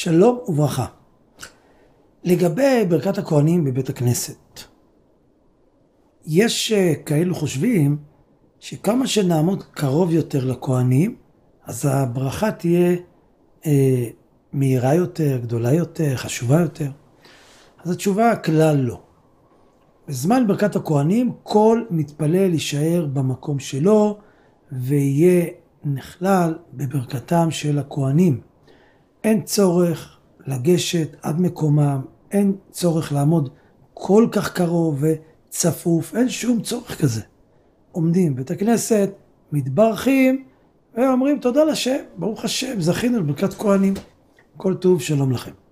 שלום וברכה. לגבי ברכת הכהנים בבית הכנסת, יש כאלו חושבים שכמה שנעמוד קרוב יותר לכהנים, אז הברכה תהיה מהירה יותר, גדולה יותר, חשובה יותר. אז התשובה כלל לא. בזמן ברכת הכהנים כל מתפלל יישאר במקום שלו ויהיה נכלל בברכתם של הכהנים. אין צורך לגשת עד מקומם, אין צורך לעמוד כל כך קרוב וצפוף, אין שום צורך כזה. עומדים בית הכנסת, מתברכים ואומרים תודה לשם, ברוך השם, זכינו לברכת כהנים. כל טוב, שלום לכם.